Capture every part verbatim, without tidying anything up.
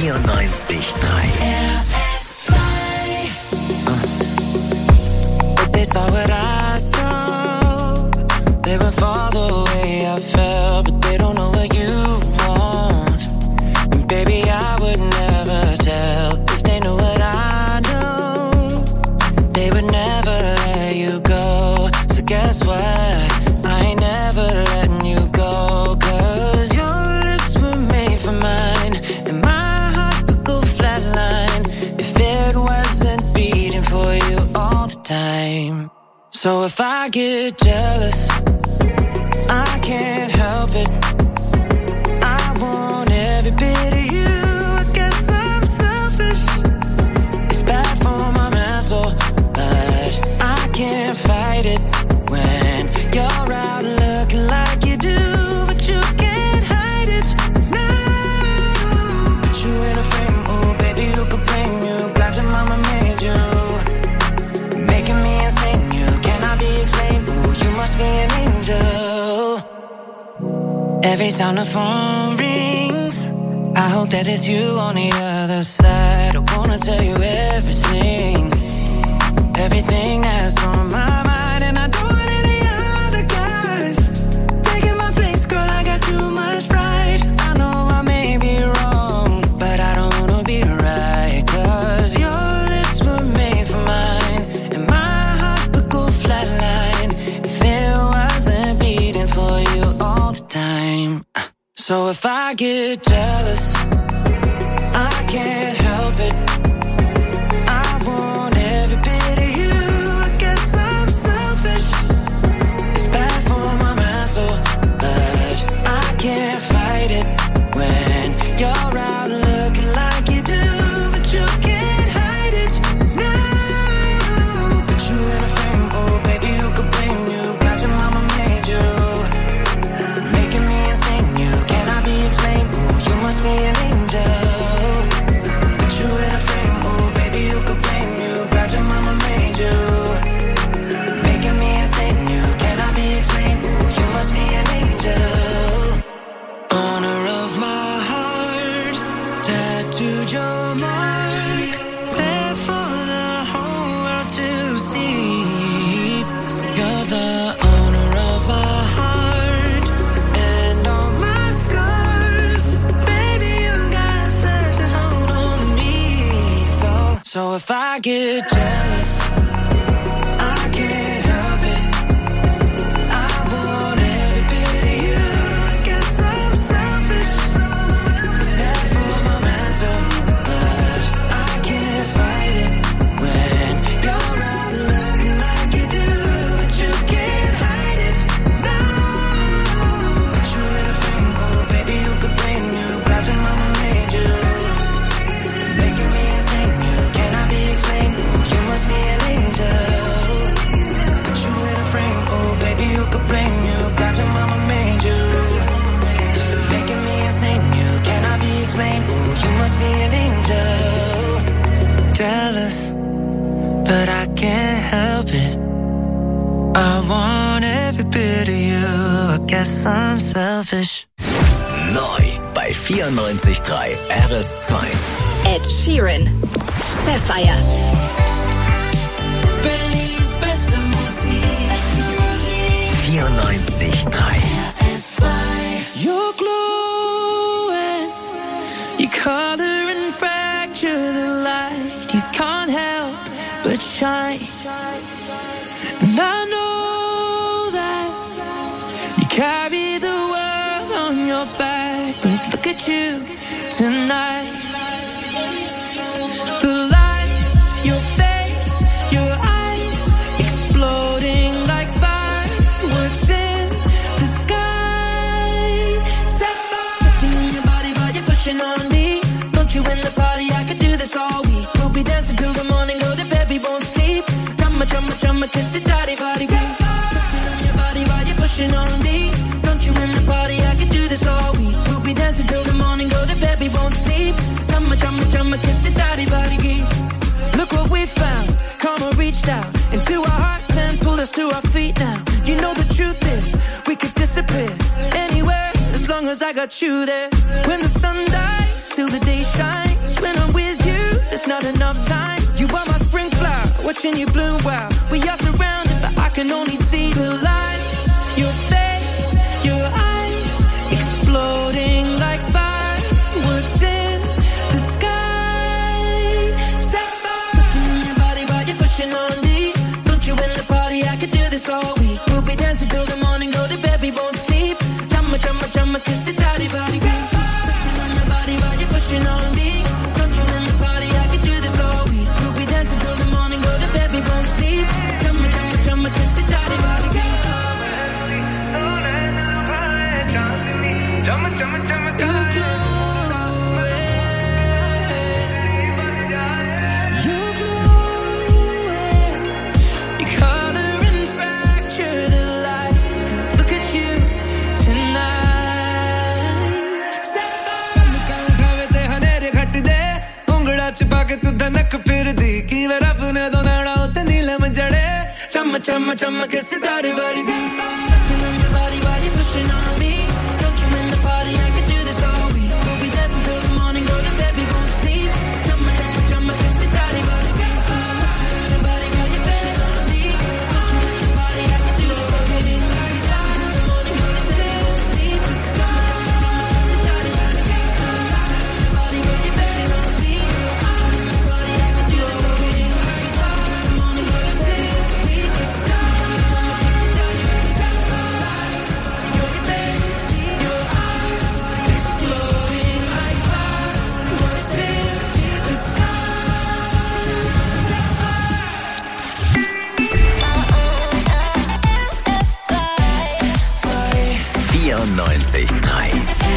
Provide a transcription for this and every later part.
vierundneunzig Komma drei. R S zwei. Uh. But they saw what I saw. They would fall the way I felt, but they don't know what you want. And baby, I would never tell if they knew what I know. They would never let you go. So guess what? I ain't never letting you go. Cause your lips were made for mine, and my heart could go flatline if it wasn't beating for you all the time. So if I get jealous, I can't help it. I want every bit of you. I guess I'm selfish. It's bad for my mental, but I can't fight it when you're out looking like you do, but you can't hide it. No, put you in a frame, oh baby, who could blame you? Glad your mama made you, making me insane. You cannot be explained. Oh, you must be an angel. Every time the phone rings, I hope that it's you on the other side. I wanna tell you everything, everything that's on my mind. And I don't want any other guys taking my place, girl, I got too much pride. I know I may be wrong, but I don't wanna be right. Cause your lips were made for mine, and my heart would go flatline if it wasn't beating for you all the time. So if I get jealous, I can't help it. I want every bit of you. I guess I'm selfish. It's bad for my mental, but I can't fight it when you're out looking like you do, but you can't hide it. No, put you in a frame, oh baby, who could blame you? Glad your mama made you, making me insane. You cannot be explained. Oh, you must be an angel. Put you in a frame, oh baby, who could blame you? Glad your mama made you, making me insane. You cannot be explained. Oh, you must be an angel. Owner of my heart, tattooed your mark, there for the whole world to see. You're the owner of my heart and all my scars. Baby, you got such a hold on me. So, so if I get jealous, I can't help it. I want every bit of you. I guess I'm selfish. It's bad for my mental, but I can't fight it when you're out looking like you do, but you can't hide it. No, put you in a frame, oh baby, who could blame you? Glad your mama made you, making me insane. You cannot be explained. Oh, you must be an angel. Put you in a frame, oh baby, who could blame you? Glad your mama made you, making me insane. You cannot be explained. Oh, you must be an angel. Jealous, but I can't help it. I want every bit of you. I guess I'm selfish. Neu bei vierundneunzig Komma drei R S zwei. Ed Sheeran, Sapphire. Berlins beste Musik. vierundneunzig Komma drei. You're glowing, you color and fracture the light. You can't help but shine. And I know that you carry the world on your back, but look at you tonight. The lights, your face, your eyes, exploding like fireworks in the sky. Sapphire, touching on your body while you're pushing on me. Don't you in the party? I could do this all week. We'll be dancing till the morning, go to bed, we won't sleep. Chumma, chumma, chumma, kiss it, daddy, body, beat. Touching on your body while you're pushing on me. Don't you in the party? I could do this all week. We'll be dancing till the morning, go to bed, we won't sleep. Chumma, chumma, chumma, kiss it, daddy, body, beat. Look what we found. Karma reached out into our hearts and pulled us to our feet now. You know the truth is, we could disappear anywhere as long as I got you there. When the sun dies, till the day shines, chumma, chumma, que se daddy, buddy. Touching on your body, body pushing on me. Don't you in the party, I can do this all week. We'll be dancing till the morning, go to bed, we won't sleep. Chumma, chumma, chumma, que se daddy, buddy. Touching on your body, body pushing on me. Don't you in the party, I can do this all week. We'll be dancing till the morning, go to bed, we won't sleep. Chumma, chumma, chumma, que se daddy, buddy. Touching on your body, body pushing on me. Don't you in the party, I can do this all week. vierundneunzig Komma drei.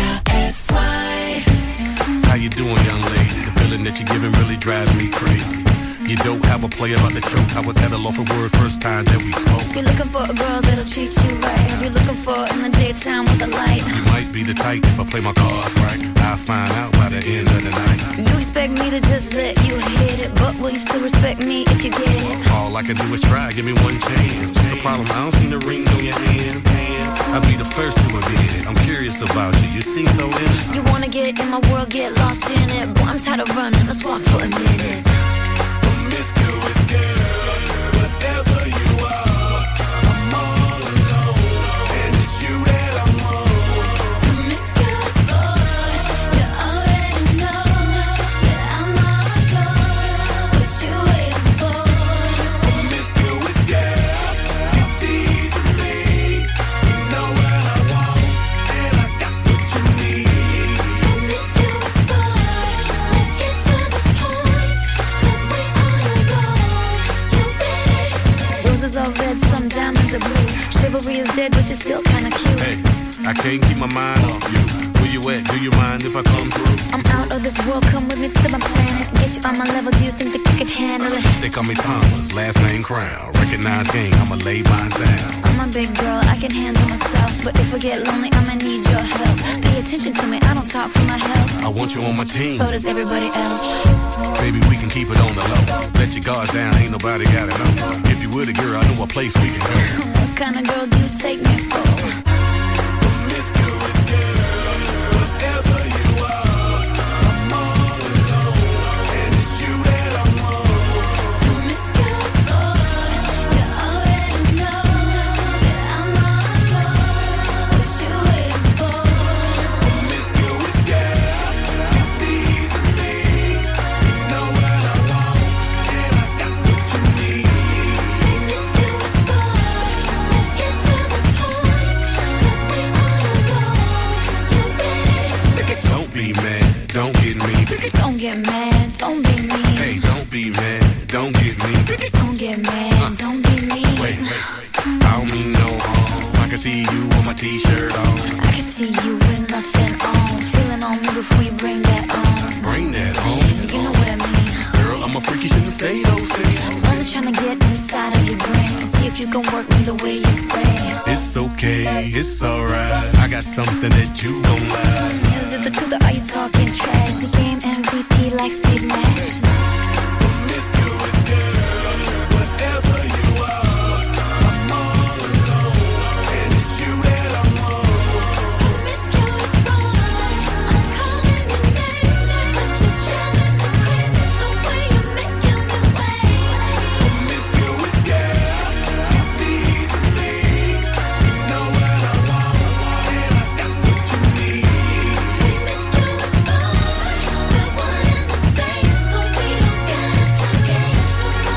How you doing, young lady? The feeling that you're giving really drives me crazy. You don't have a play about the choke. I was at a loss for words first time that we spoke. You're looking for a girl that'll treat you right. You're looking for in the daytime with the light. You might be the type if I play my cards right. I'll find out by the end of the night. You expect me to just let you hit it, but will you still respect me if you get it? All I can do is try, give me one chance. What's the problem? I don't see the ring on your hand. I'll be the first to admit it. I'm curious about you. You seem so innocent. You wanna get in my world, get lost in it. Boy, I'm tired of running. Let's walk for a minute. Promiscuous girl, whatever you are, I'm all alone, and it's you that I want. Promiscuous boy, you already know that I'm all yours. What you waiting for? Promiscuous girl, you teasing me. You know what I want, and I got what you need. Promiscuous boy, let's get to the point, 'cause we all go. You ready? Roses are red, some diamonds are blue. Chivalry is dead, but you're still kinda cute. Hey, I can't keep my mind off you. Where you at? Do you mind if I come through? I'm out of this world, come with me to my planet. Get you on my level, do you think that you could handle it? They call me Thomas, last name Crown. Recognize game, I'ma lay mines down. I'm a big girl, I can handle myself. But if I get lonely, I'ma need your help. Pay attention to me, I don't talk for my health. I want you on my team. So does everybody else. Baby, we can keep it on the low. Let your guards down, ain't nobody gotta know. If you were the girl, I know a place we can go. What kind of girl do you take me for? Promiscuous girl, whatever you are, I'm all alone, and it's you that I want. Promiscuous boy, you already know that I'm all yours. What you waiting for? Promiscuous girl, you teasing me. You know what I want, and I got what you need. Promiscuous boy, let's get to the point, 'cause we all go. You ready? Don't be mad, don't get me. Don't get mad, don't be mean. Hey, don't be mad, don't get me. Don't get mad, don't be mean. Wait, wait, I don't mean no harm. I can see you with my t-shirt on. I can see you with nothing on. Feeling on me before you bring that on. Bring that home. You know what I mean. Girl, I'm a freak, you shouldn't say those things. I'm only trying to get inside of your brain. See if you can work me the way you say. It's okay, it's alright. I got something that you don't like. Is it the truth or are you talking trash? The game M V P like Steve Nash. Promiscuous girl, whatever you are, I'm all alone, and it's you that I want. Promiscuous boy, I'm calling your name, but you're driving me crazy the way you're making me wait. Promiscuous girl, you teasing me. You know what I want, and I got what you need. Promiscuous boy, we're one and the same, so we don't gotta play games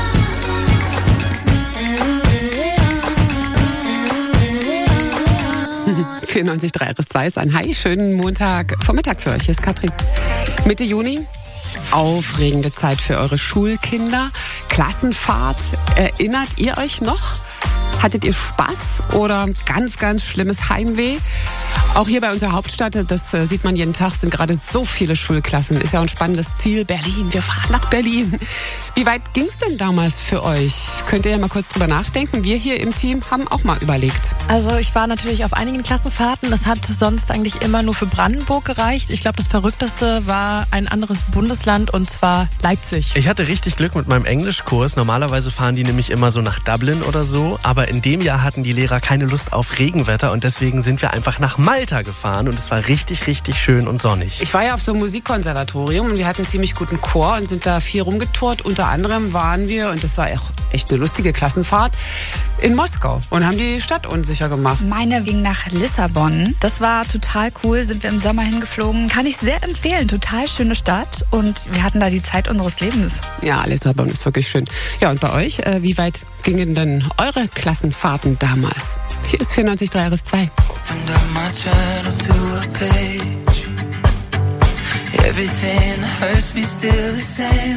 vierundneunzig Komma drei R S zwei ist ein Hi, schönen Montag Vormittag für euch. Hier ist Katrin. Mitte Juni, aufregende Zeit für eure Schulkinder. Klassenfahrt, erinnert ihr euch noch? Hattet ihr Spaß oder ganz, ganz schlimmes Heimweh? Auch hier bei unserer Hauptstadt, das äh, sieht man jeden Tag, sind gerade so viele Schulklassen. Ist ja auch ein spannendes Ziel. Berlin, wir fahren nach Berlin. Wie weit ging es denn damals für euch? Könnt ihr ja mal kurz drüber nachdenken. Wir hier im Team haben auch mal überlegt. Also ich war natürlich auf einigen Klassenfahrten. Das hat sonst eigentlich immer nur für Brandenburg gereicht. Ich glaube, das Verrückteste war ein anderes Bundesland, und zwar Leipzig. Ich hatte richtig Glück mit meinem Englischkurs. Normalerweise fahren die nämlich immer so nach Dublin oder so. Aber in dem Jahr hatten die Lehrer keine Lust auf Regenwetter und deswegen sind wir einfach nach Malta gefahren und es war richtig, richtig schön und sonnig. Ich war ja auf so einem Musikkonservatorium und wir hatten einen ziemlich guten Chor und sind da viel rumgetourt. Unter anderem waren wir, und das war auch echt eine lustige Klassenfahrt, in Moskau und haben die Stadt unsicher gemacht. Meine ging nach Lissabon. Das war total cool, sind wir im Sommer hingeflogen. Kann ich sehr empfehlen, total schöne Stadt und wir hatten da die Zeit unseres Lebens. Ja, Lissabon ist wirklich schön. Ja, und bei euch, äh, wie weit gingen denn eure Klassenfahrten damals? Hier ist vierundneunzig Komma drei R S zwei. Opened up my journal to a page. Everything that hurts me still the same.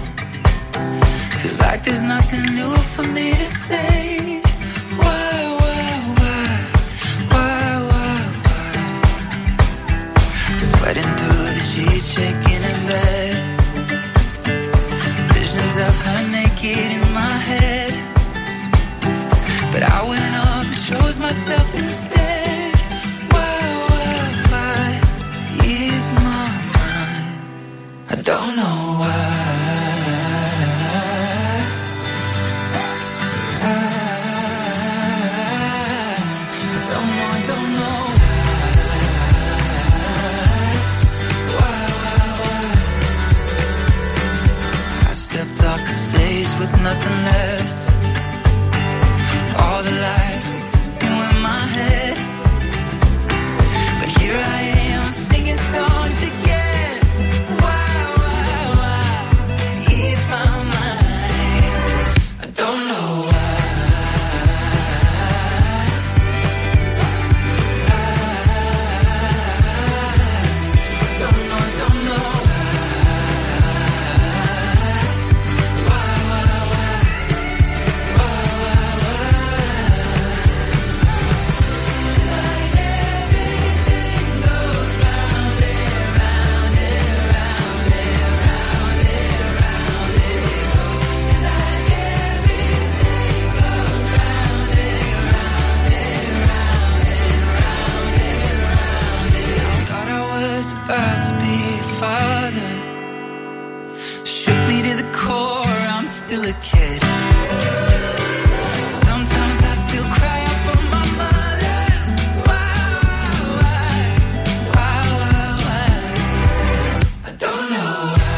Feels like there's nothing new for me to say. Why, why, why, why, why, why? Sweating through the sheets, shaking in bed. Visions of her naked in my head. But I went off and chose myself instead. Why, why, why is my mind? I don't know why. Off the stage with nothing left. All the lights were in my head. But here I am singing songs again. Why, why, why ease my mind? I don't know why. I don't know, I don't know. About to be a father. Shook me to the core, I'm still a kid. Sometimes I still cry out for my mother. Why, why, why, why, why? I don't know why.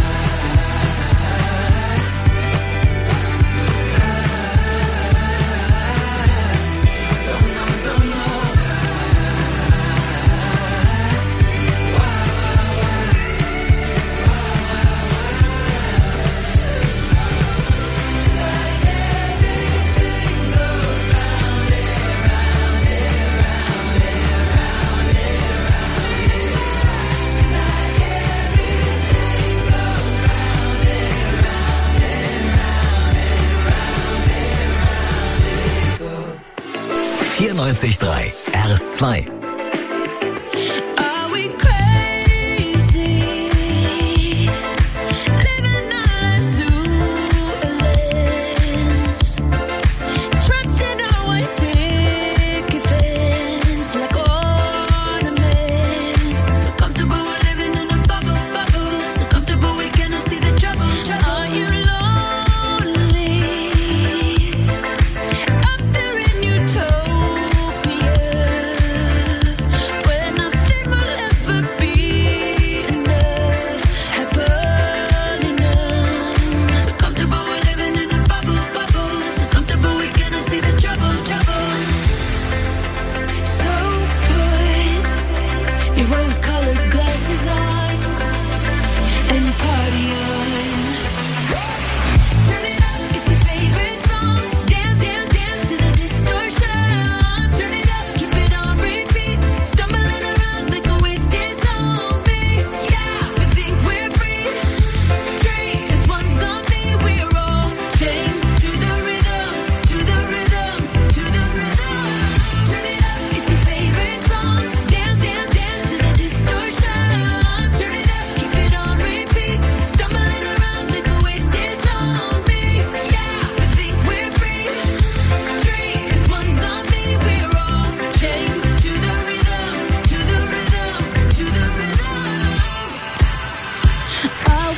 I don't know, I don't know. vierundneunzig Komma drei R S zwei. Utopia.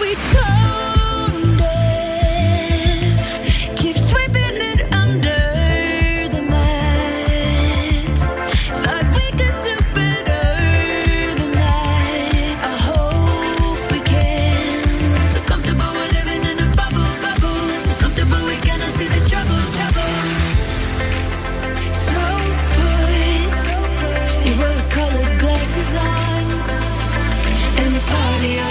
we tone deaf, keep sweeping it under the mat. Thought we could do better than that. I hope we can. So comfortable we're living in a bubble, bubble. So comfortable we cannot see the trouble, trouble. So put your rose-colored glasses on and the party on.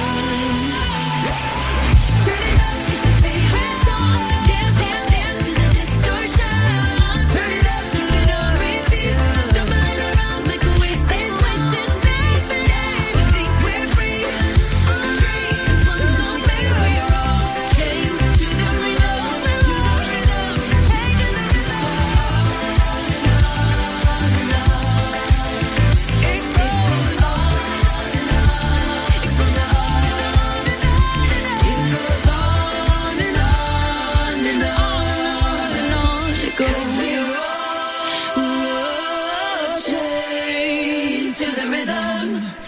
Turn it up, it's a favorite song. Dance, dance, dance to the distortion. Turn it up, keep it on repeat. Stumbling around like a wasted, wasted symphony. We think we're free. Free, 'cause one song made we're all chained to the rhythm, to the rhythm, chained to the rhythm. It goes on and on. It goes on and on and on. It goes on and on and on and on. It goes we're all chained to the rhythm.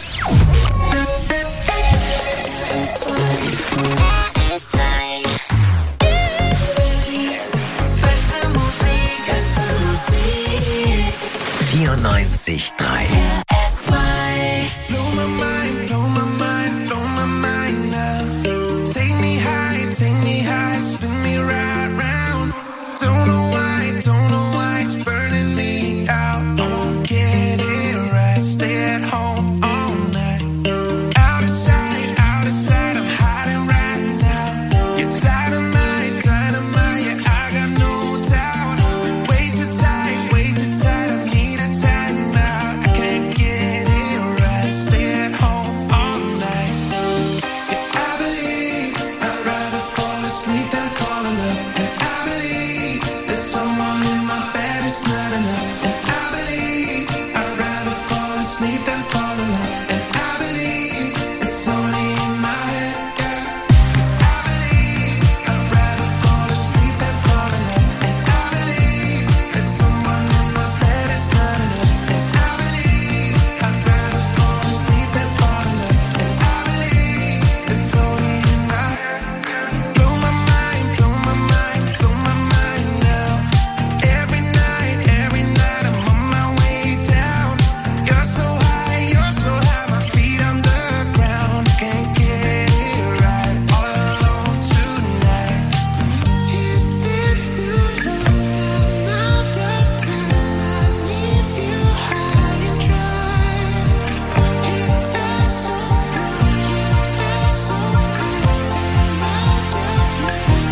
Beste Musik, beste Musik. vierundneunzig Komma drei. S zwei. Blow my mind, blow my mind, blow my mind now. Take me high, take me high, spin me right round. Don't know why, don't know why it's burning me out. Won't get it right, stay at home all night. Out of sight, out of sight, I'm hiding right now. You're dynamite, dynamite, yeah, I got no doubt. Way too tight, way too tight, I need a time now. I can't get it right, stay at home all night. Yeah, I believe I'd rather fall asleep than fall in love. And I believe that someone in my bed is not enough. And I believe I'd rather fall asleep than fall in love. And I believe it's only in my head, yeah. 'Cause I believe I'd rather fall asleep than fall in love. And I believe that someone in my bed is not enough. And I believe I'd rather fall asleep than fall in love. And I believe it's only in my head, yeah. Blow my mind, blow my mind, blow my mind now. Every night, every night I'm on my way down. You're so high, you're so high, my feet on the ground. Can't get it right, all alone tonight. It's been too long, I'm out of time. I leave you high and dry. It felt so good, you felt so good. I'm out of love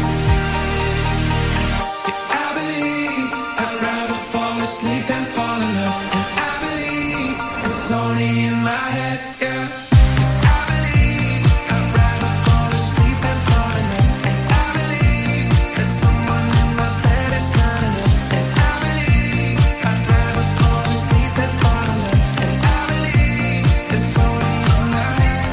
tonight. Yeah, I believe I'd rather fall asleep than fall in love. And I believe it's only in my head, yeah. 'Cause I believe I'd rather fall asleep than fall in love. And I believe that someone in my bed is not enough. And I believe I'd rather fall asleep than fall in love. And I believe it's only in my head,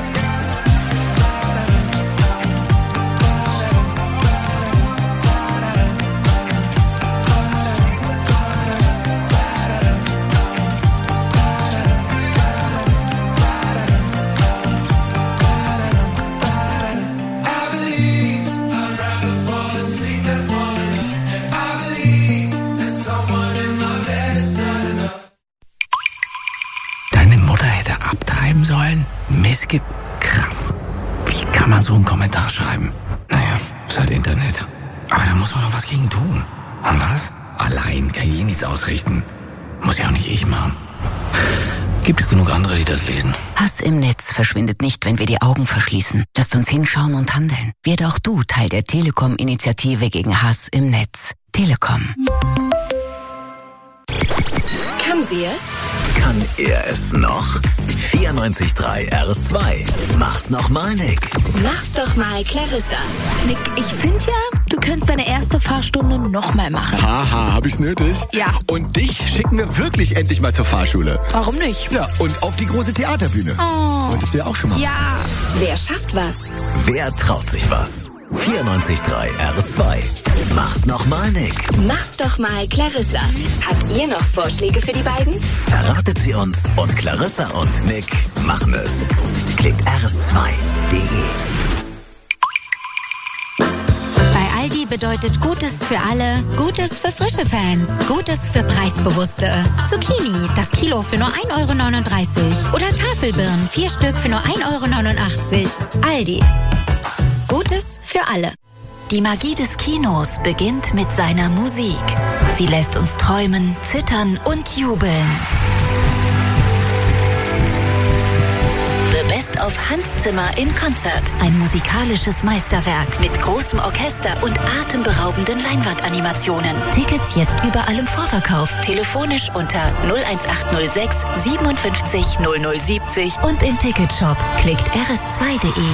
I believe I'd rather fall asleep than fall in love. And I believe that someone in my bed is not enough. Deine Mutter hätte abtreiben sollen? Missgib. Krass. Wie kann man so einen Kommentar schreiben? Naja, ist halt Internet. Aber da muss man doch was gegen tun. Und was? Allein kann ich eh nichts ausrichten. Muss ja auch nicht ich machen. Gibt genug andere, die das lesen. Hass im Netz verschwindet nicht, wenn wir die Augen verschließen. Lasst uns hinschauen und handeln. Werde auch du Teil der Telekom-Initiative gegen Hass im Netz. Telekom. Kann sie es? Kann er es noch? vierundneunzig Komma drei R S zwei. Mach's noch mal, Nick. Mach's doch mal, Clarissa. Nick, ich finde ja, du könntest deine erste Fahrstunde nochmal machen. Haha, hab ich's nötig? Ja. Und dich schicken wir wirklich endlich mal zur Fahrschule. Warum nicht? Ja, und auf die große Theaterbühne. Oh. Wolltest du ja auch schon mal. Ja. Wer schafft was? Wer traut sich was? vierundneunzig Komma drei R S zwei. Mach's noch mal, Nick. Mach's doch mal, Clarissa. Habt ihr noch Vorschläge für die beiden? Verratet sie uns und Clarissa und Nick machen es. Klickt R S zwei Punkt de. bedeutet Gutes für alle, Gutes für frische Fans, Gutes für Preisbewusste. Zucchini, das Kilo für nur ein Euro neununddreißig. Oder Tafelbirnen, vier Stück für nur ein Euro neunundachtzig. Aldi. Gutes für alle. Die Magie des Kinos beginnt mit seiner Musik. Sie lässt uns träumen, zittern und jubeln. The Best of Hans Zimmer in Konzert. Ein musikalisches Meisterwerk mit großem Orchester und atemberaubenden Leinwandanimationen. Tickets jetzt überall im Vorverkauf. Telefonisch unter null eins acht null sechs siebenundfünfzig null null siebzig und im Ticketshop. Klickt r s zwei punkt de.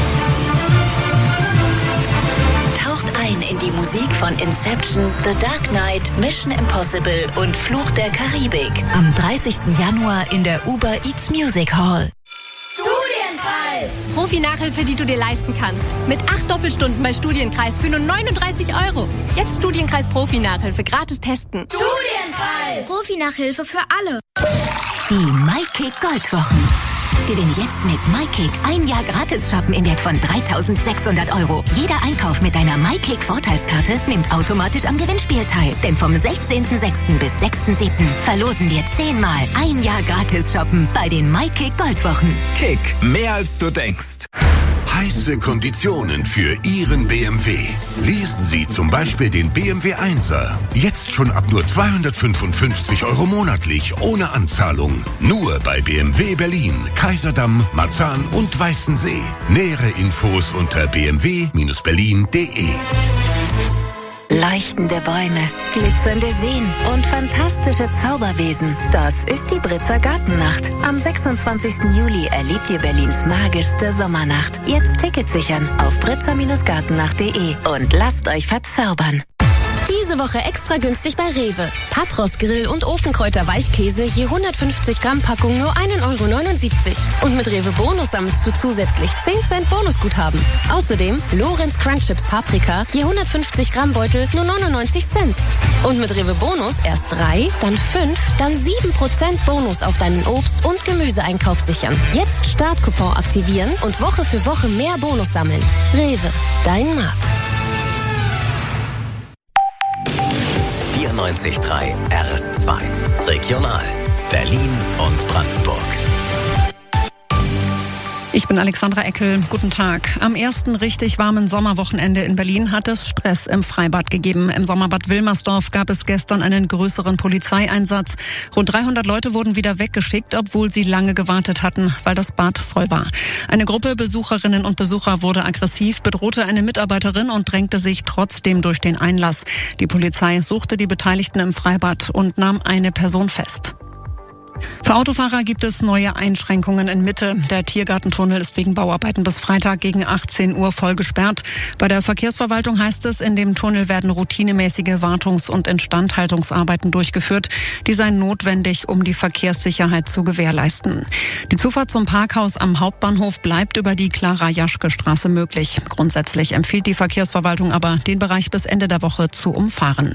Ein in die Musik von Inception, The Dark Knight, Mission Impossible und Fluch der Karibik. Am dreißigsten Januar in der Uber Eats Music Hall. Studienkreis! Profi-Nachhilfe, die du dir leisten kannst. Mit acht Doppelstunden bei Studienkreis für nur neununddreißig Euro. Jetzt Studienkreis Profi-Nachhilfe gratis testen. Studienkreis! Profi-Nachhilfe für alle. Die MyKick Goldwochen. Gewinn jetzt mit MyKick ein Jahr gratis shoppen im Wert von dreitausendsechshundert Euro. Jeder Einkauf mit deiner MyKick Vorteilskarte nimmt automatisch am Gewinnspiel teil. Denn vom sechzehnten sechsten bis sechsten siebten verlosen wir zehnmal ein Jahr gratis shoppen bei den MyKick Goldwochen. Kick, mehr als du denkst. Heiße Konditionen für Ihren B M W. Lesen Sie zum Beispiel den B M W Einser. Jetzt schon ab nur zweihundertfünfundfünfzig Euro monatlich, ohne Anzahlung. Nur bei B M W Berlin, Kaiserdamm, Marzahn und Weißensee. Nähere Infos unter b m w Bindestrich berlin punkt de. Leuchtende Bäume, glitzernde Seen und fantastische Zauberwesen. Das ist die Britzer Gartennacht. Am sechsundzwanzigsten Juli erlebt ihr Berlins magischste Sommernacht. Jetzt Ticket sichern auf britzer gartennacht punkt de und lasst euch verzaubern. Diese Woche extra günstig bei Rewe. Patros Grill- und Ofenkräuter Weichkäse je hundertfünfzig Gramm Packung nur ein Euro neunundsiebzig. Und mit Rewe Bonus sammelst du zusätzlich zehn Cent Bonusguthaben. Außerdem Lorenz Crunch Chips Paprika je hundertfünfzig Gramm Beutel nur neunundneunzig Cent. Und mit Rewe Bonus erst drei, dann fünf, dann sieben Prozent Bonus auf deinen Obst- und Gemüseeinkauf sichern. Jetzt Startcoupon aktivieren und Woche für Woche mehr Bonus sammeln. Rewe, dein Markt. vierundneunzig Komma drei R S zwei. Regional. Berlin und Brandenburg. Ich bin Alexandra Eckel. Guten Tag. Am ersten richtig warmen Sommerwochenende in Berlin hat es Stress im Freibad gegeben. Im Sommerbad Wilmersdorf gab es gestern einen größeren Polizeieinsatz. Rund dreihundert Leute wurden wieder weggeschickt, obwohl sie lange gewartet hatten, weil das Bad voll war. Eine Gruppe Besucherinnen und Besucher wurde aggressiv, bedrohte eine Mitarbeiterin und drängte sich trotzdem durch den Einlass. Die Polizei suchte die Beteiligten im Freibad und nahm eine Person fest. Für Autofahrer gibt es neue Einschränkungen in Mitte. Der Tiergartentunnel ist wegen Bauarbeiten bis Freitag gegen achtzehn Uhr voll gesperrt. Bei der Verkehrsverwaltung heißt es, in dem Tunnel werden routinemäßige Wartungs- und Instandhaltungsarbeiten durchgeführt. Die seien notwendig, um die Verkehrssicherheit zu gewährleisten. Die Zufahrt zum Parkhaus am Hauptbahnhof bleibt über die Clara-Jaschke-Straße möglich. Grundsätzlich empfiehlt die Verkehrsverwaltung aber, den Bereich bis Ende der Woche zu umfahren.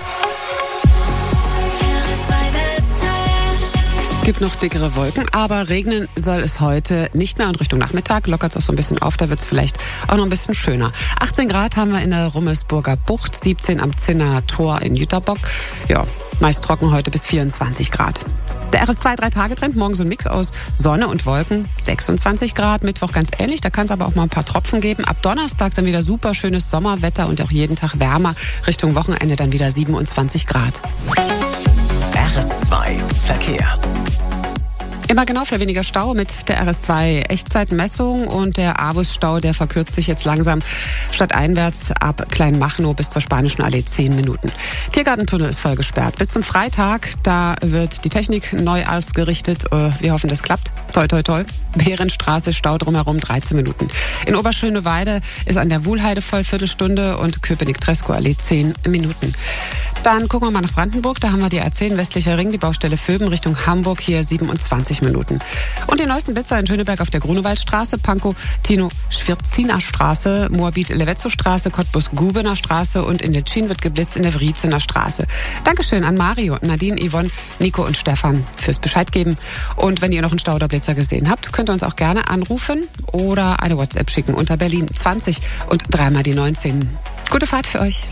Gibt noch dickere Wolken, aber regnen soll es heute nicht mehr und Richtung Nachmittag lockert es auch so ein bisschen auf, da wird es vielleicht auch noch ein bisschen schöner. achtzehn Grad haben wir in der Rummelsburger Bucht, siebzehn am Zinner Tor in Jüterbock. Ja, meist trocken heute bis vierundzwanzig Grad. Der R S zwei drei Tage Trend, morgen so ein Mix aus Sonne und Wolken, sechsundzwanzig Grad, Mittwoch ganz ähnlich, da kann es aber auch mal ein paar Tropfen geben. Ab Donnerstag dann wieder super schönes Sommerwetter und auch jeden Tag wärmer, Richtung Wochenende dann wieder siebenundzwanzig Grad. R S zwei Verkehr. Immer genau für weniger Stau mit der R S zwei Echtzeitmessung und der Avus-Stau, der verkürzt sich jetzt langsam stadteinwärts ab Kleinmachnow bis zur Spanischen Allee zehn Minuten. Tiergartentunnel ist voll gesperrt. Bis zum Freitag, da wird die Technik neu ausgerichtet. Wir hoffen, das klappt. Toi, toi, toi. Bärenstraße, Stau drumherum dreizehn Minuten. In Oberschöneweide ist an der Wuhlheide voll Viertelstunde und Köpenick-Treschow-Allee zehn Minuten. Dann gucken wir mal nach Brandenburg. Da haben wir die A zehn westlicher Ring, die Baustelle Vöben Richtung Hamburg, hier siebenundzwanzig Minuten. Und den neuesten Blitzer in Schöneberg auf der Grunewaldstraße, Pankow-Tino-Schwirziner Straße, Moabit-Levetzow-Straße, Cottbus-Gubener Straße und in der Tschin wird geblitzt in der Wriezener Straße. Dankeschön an Mario, Nadine, Yvonne, Nico und Stefan fürs Bescheid geben. Und wenn ihr noch einen Stau oder Blitzer gesehen habt, könnt ihr uns auch gerne anrufen oder eine WhatsApp schicken unter Berlin zwanzig und dreimal die neunzehn. Gute Fahrt für euch.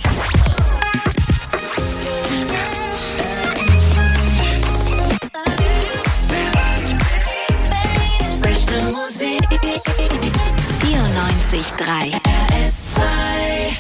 vierundneunzig Komma drei R S zwei.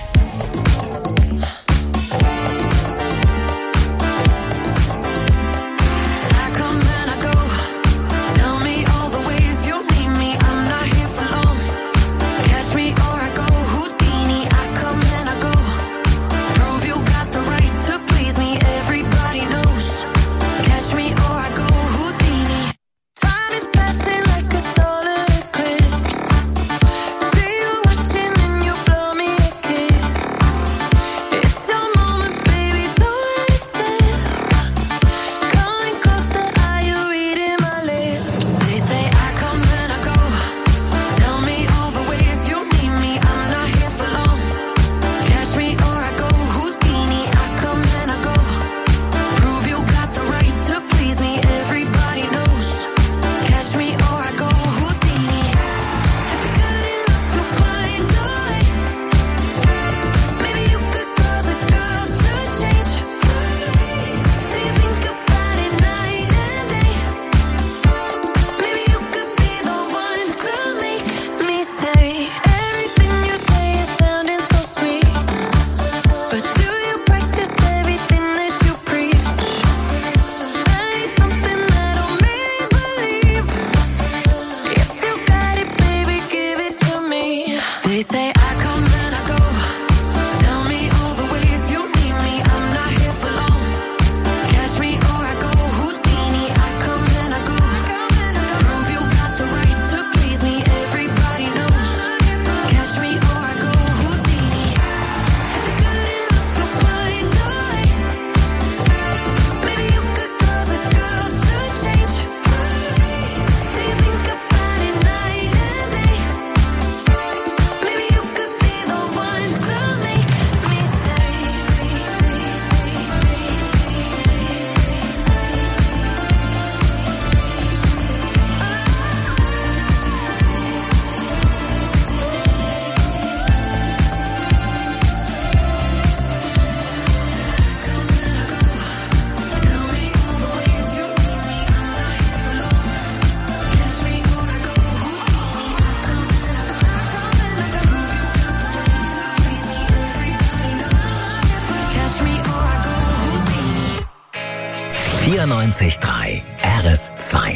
vierundneunzig Komma drei R S zwei.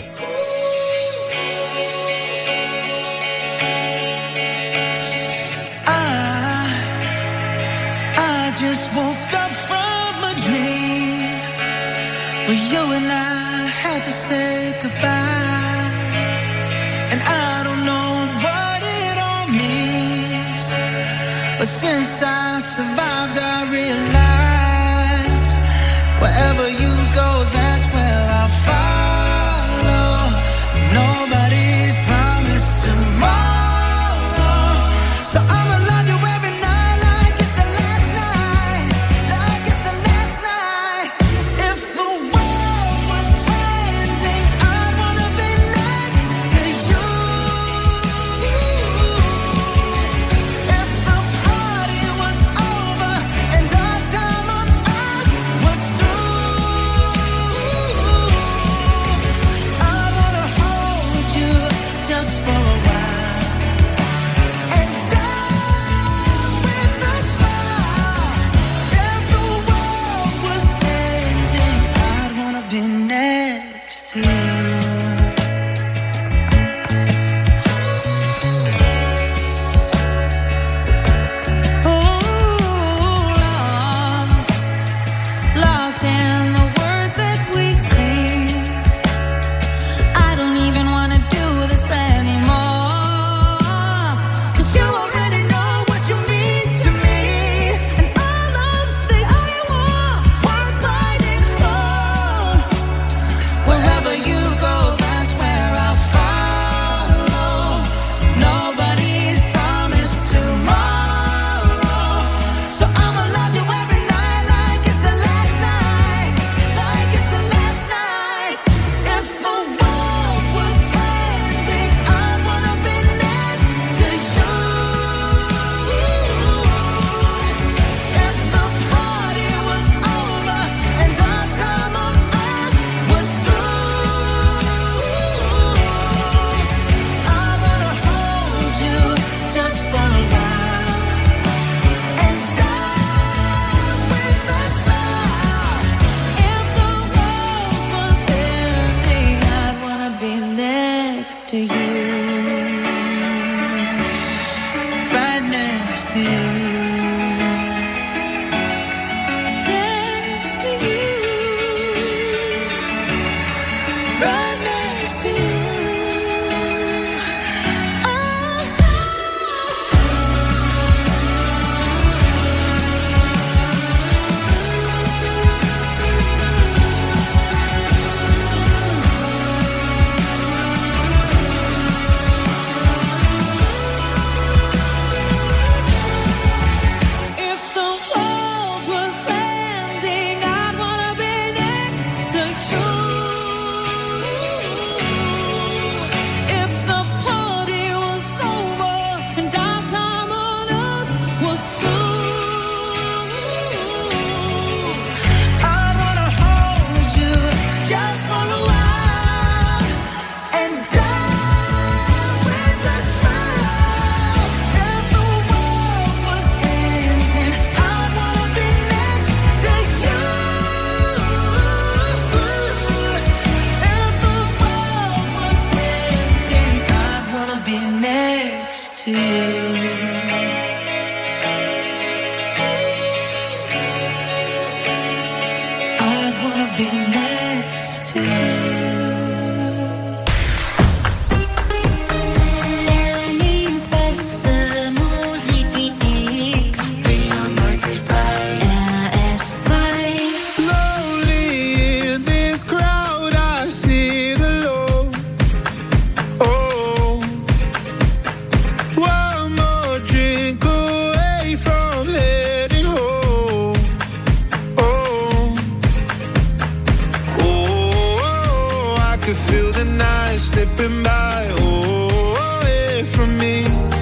I just woke up from a dream where you and I had to say goodbye, and I don't know what it all means, but since I survived I realized wherever you go, that's where I'll follow. Nobody's promised tomorrow, so I'ma love you every night like it's the last night, like it's the last night. If the world was ending, I wanna be next to you. If the party was over and our time on earth was through, I'd wanna be next to you. Slipping by, oh, away from me.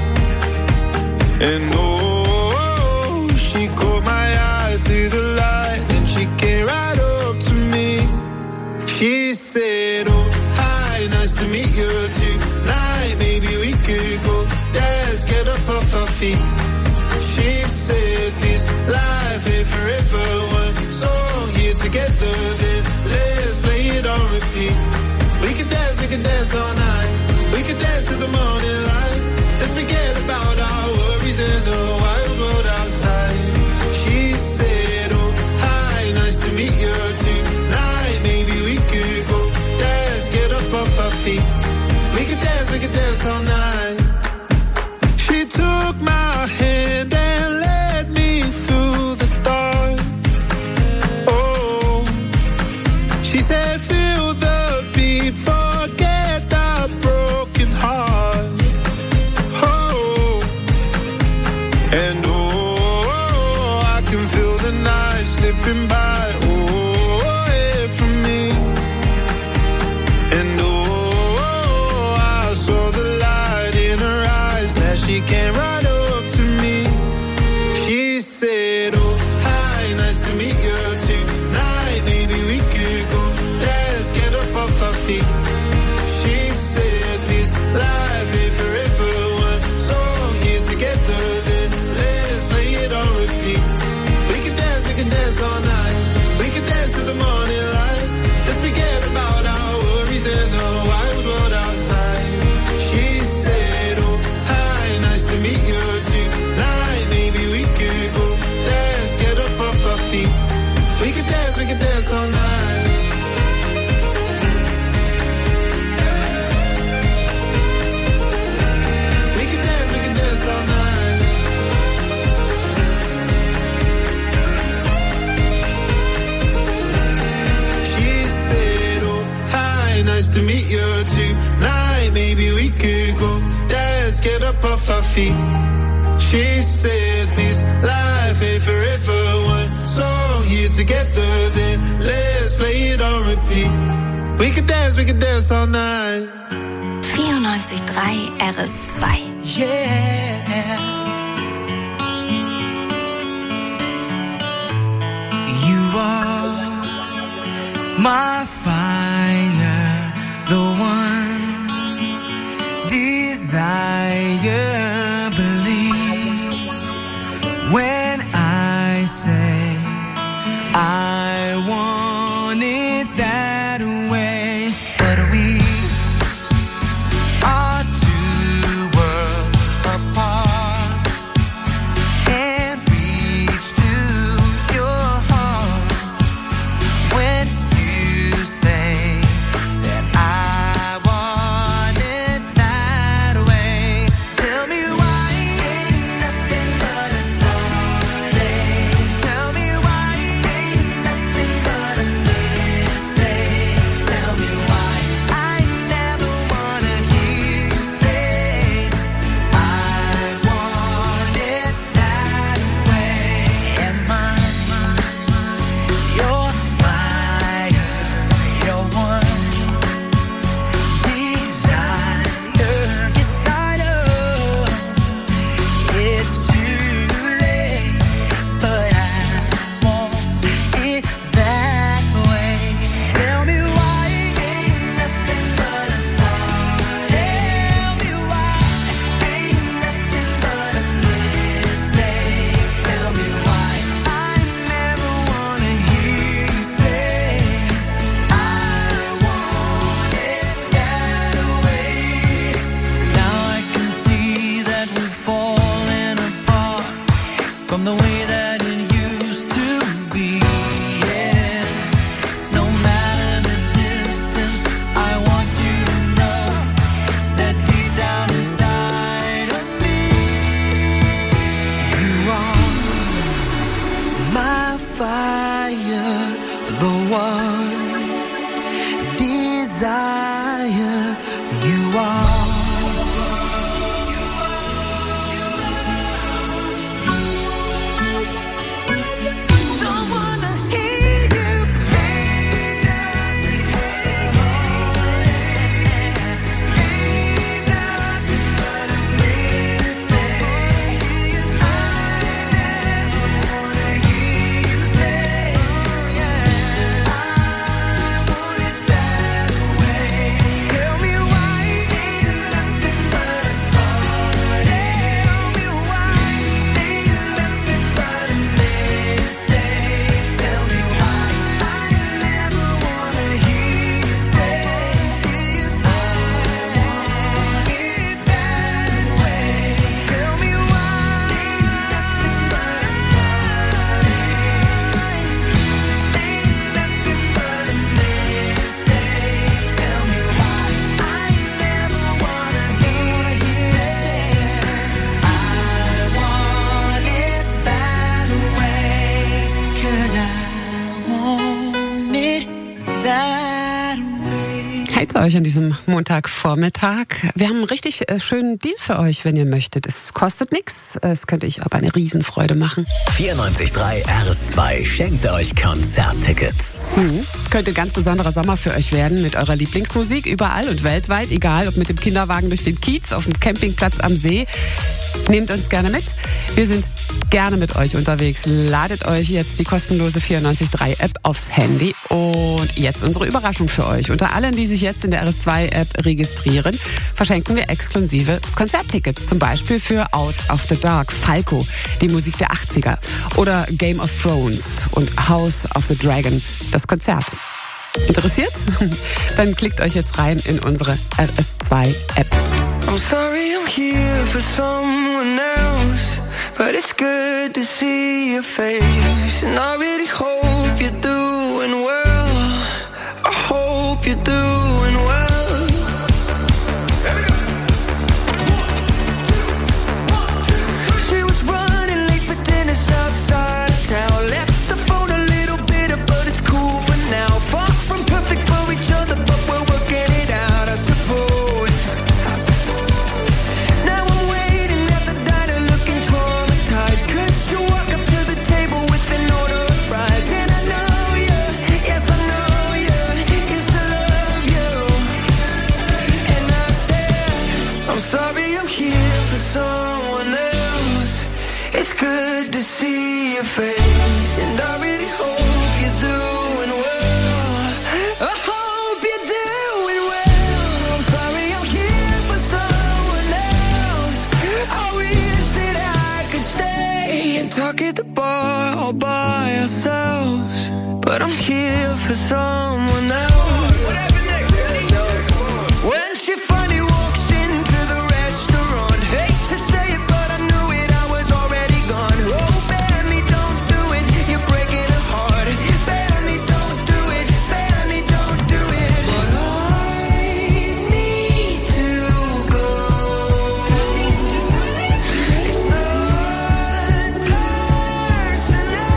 And oh, she caught my eye through the light, and she came right up to me. She said, oh, hi, nice to meet you tonight. Maybe we could go dance, get up off our feet. She said, this life ain't forever. One song here together, then let's play it on repeat. We could dance, we could dance all night. We could dance to the morning light. Let's forget about our worries in the wild world outside. She said, oh, hi, nice to meet you tonight. Maybe we could go dance, get up off our feet. We could dance, we could dance all night. She took my hand and led me through the dark. Oh, she said, feel the beat, forget that broken heart. Oh, and oh, I can feel the night slipping by, oh, away from me. And oh, I saw the light in her eyes, glad she came right up to me. She said, oh, hi, nice to meet you tonight. Maybe we could go dance, get up off our feet. She said, this life ain't forever. One song here together, then let's play it on repeat. We can dance, we can dance all night. We can dance to the morning light. Let's forget about our worries and the wild world outside. She said, oh, hi, nice to meet you tonight. Maybe we could go dance, get up off our feet. We can dance, we can dance all night. We can dance, we can dance all night. She said, oh, hi, nice to meet you tonight. Maybe we could go dance, get up off our feet. She said, this life ain't forever. One song here together, then let's play it on repeat. We can dance, we can dance all night. vierundneunzig Komma drei R S zwei. Yeah. You are my fire, the one desire. Believe when I say I want it that way. But we are two worlds apart. from the way that it used to be. Yeah, no matter the distance, I want you to know that deep down inside of me, you are my fire, the one desire you are. Euch an diesem Montagvormittag. Wir haben einen richtig äh, schönen Deal für euch, wenn ihr möchtet. Es kostet nichts, es könnte euch aber eine Riesenfreude machen. vierundneunzig Komma drei R S zwei schenkt euch Konzerttickets. Mhm. Könnte ein ganz besonderer Sommer für euch werden mit eurer Lieblingsmusik überall und weltweit, egal ob mit dem Kinderwagen durch den Kiez, auf dem Campingplatz am See. Nehmt uns gerne mit. Wir sind gerne mit euch unterwegs. Ladet euch jetzt die kostenlose vierundneunzig Komma drei App aufs Handy. Und jetzt unsere Überraschung für euch. Unter allen, die sich jetzt in der R S zwei App registrieren, verschenken wir exklusive Konzerttickets. Zum Beispiel für Out of the Dark, Falco, die Musik der achtziger. Oder Game of Thrones und House of the Dragon, das Konzert. Interessiert? Dann klickt euch jetzt rein in unsere R S zwei App. I'm sorry I'm here for someone else, but it's good to see your face. And I really hope you're doing well. I hope you're doing well. She was running late for dinner outside of town. Left the phone a little bitter, but it's cool for now. Far from perfect for each other, but we're working it out, I suppose. I'm sorry I'm here for someone else. It's good to see your face, and I really hope you're doing well. I hope you're doing well. I'm sorry I'm here for someone else. I wish that I could stay and talk at the bar all by ourselves, but I'm here for someone else. When she finally walks into the restaurant, hate to say it, but I knew it, I was already gone. Oh, Benny, don't do it, you're breaking her heart. Benny, don't do it, Benny, don't do it. But I need to go. It's not personal.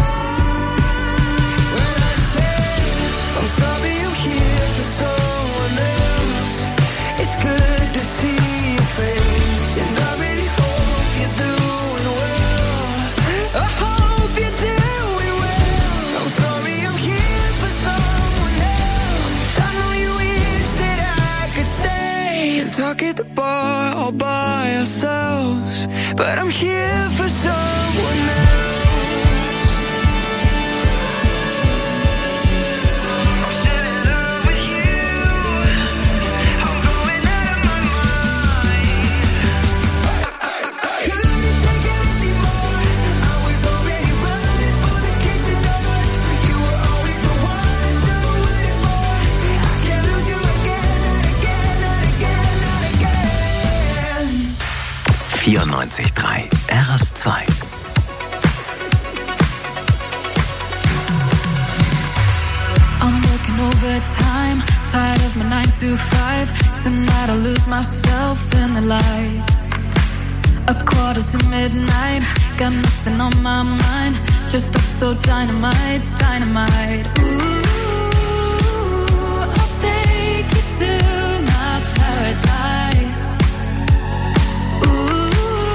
When I say I'm sorry I'm here for someone else, it's good to see your face, and I really hope you're doing well. I hope you're doing well. I'm sorry I'm here for someone else. I know you wish that I could stay and talk at the bar all by ourselves, but I'm here for someone else. vierundneunzig Komma drei R S zwei. good time, tired of my nine to five. Tonight I'll lose myself in the lights. A quarter to midnight, got nothing on my mind. Just up so dynamite, dynamite. Ooh, I'll take you to my paradise. Ooh,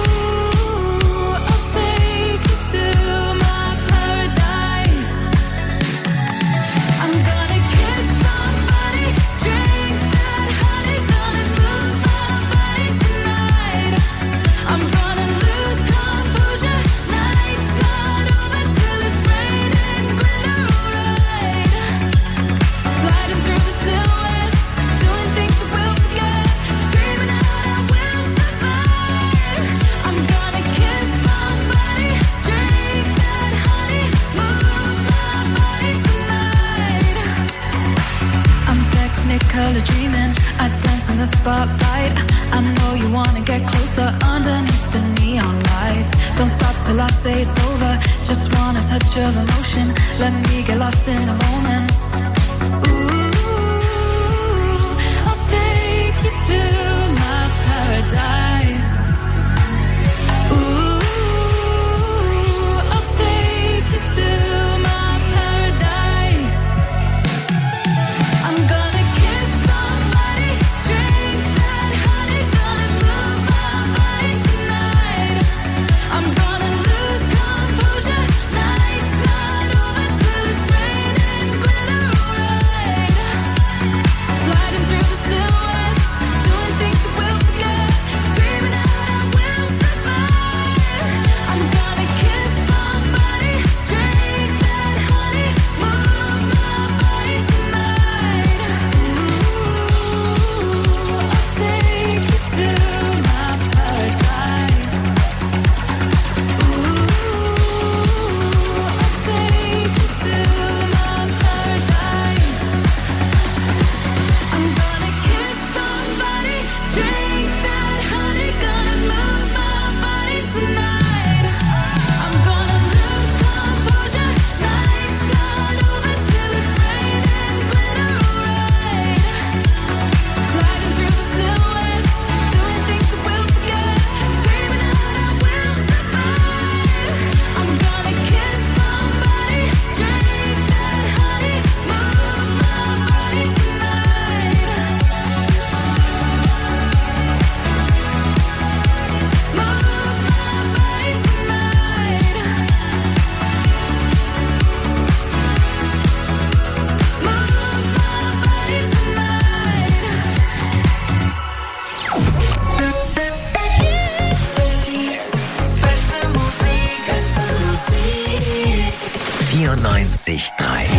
I'll take you to my paradise. I'm gonna kiss somebody, drink that honey, gonna move my body tonight. I'm gonna lose composure, night slide over till it's raining glitter, alright. Sliding through the silhouettes, doing things that we'll forget, screaming out I will survive. I'm gonna kiss somebody, drink that honey, move my body tonight. I'm technically dreaming, I dance in the spotlight. I know you wanna get closer underneath the neon lights. Don't stop till I say it's over, just want a touch of emotion. Let me get lost in the moment. Ooh, I'll take you to my paradise. Ooh, I'll take you to my paradise. I'm gonna kiss somebody, drink that honey, gonna move my body tonight. I'm gonna lose composure, night slide over till it's raining glitter, alright. Sliding through the silhouettes, doing things that we'll forget, screaming out I will survive. I'm gonna kiss somebody, drink that honey, move my body tonight. Ooh, I'll take you to my paradise. Ooh, I'll take you to my paradise. I'm gonna kiss somebody, drink that honey, gonna move my body tonight. I'm gonna lose composure, night slide over till it's raining glitter, alright. Sliding through the silhouettes, doing things that we'll forget, screaming out I will survive. I'm gonna kiss somebody, drink that honey, move my body tonight. Move my body tonight. Move my body tonight. vierundneunzig Komma drei.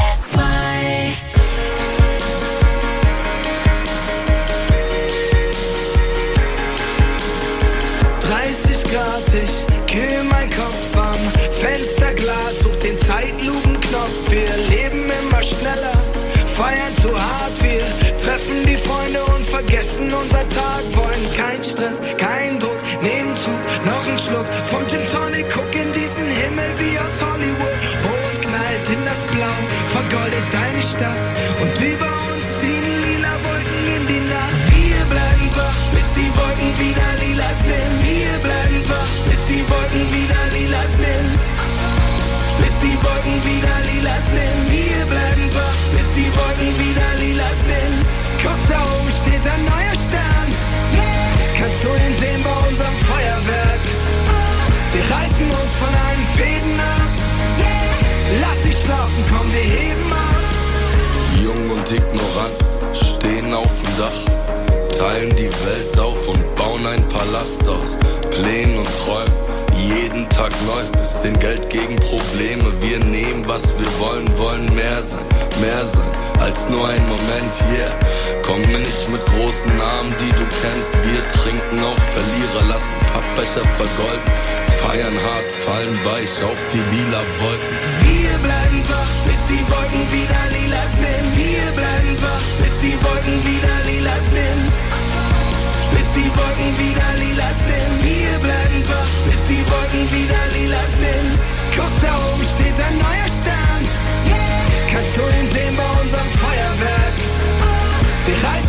dreißig Grad, ich kühl mein Kopf am Fensterglas, such den Zeitlupenknopf. Wir leben immer schneller, feiern zu hart. Wir treffen die Freunde und vergessen unser Tag. Wollen kein Stress, kein Druck, nehmen Zug, noch ein Schluck vom Gin Tonic. Guck in diesen Himmel wie aus Hollywood. Rot knallt in das Blau, vergoldet deine Stadt. Und über uns ziehen lila Wolken in die Nacht. Wir bleiben wach, bis die Wolken wieder lila sind. Wir bleiben wach, bis die Wolken wieder lila sind. Bis die Wolken wieder lila sind. Wir bleiben wach, bis die Wolken wieder lila sind. Guck, da oben steht ein neuer Stern. Kannst du ihn sehen bei unserem Feuerwerk? Wir reißen uns von allen Fäden ab. Lass dich schlafen, komm, wir heben ab. Jung und ignorant, stehen auf dem Dach, teilen die Welt auf und bauen ein Palast aus Plänen und Träumen. Jeden Tag neu, bisschen Geld gegen Probleme. Wir nehmen, was wir wollen, wollen mehr sein, mehr sein als nur ein Moment, yeah. Komme nicht mit großen Namen, die du kennst. Wir trinken auf Verlierer, lassen Pappbecher vergolden. Feiern hart, fallen weich auf die lila Wolken. Wir bleiben wach, bis die Wolken wieder lila sind. Wir bleiben wach, bis die Wolken wieder lila sind. Bis die Wolken wieder lila sind. Wir bleiben wach, bis die Wolken wieder lila sind. Guck, da oben steht ein neuer Stern. Kannst du ihn sehen bei unserem Feuerwerk?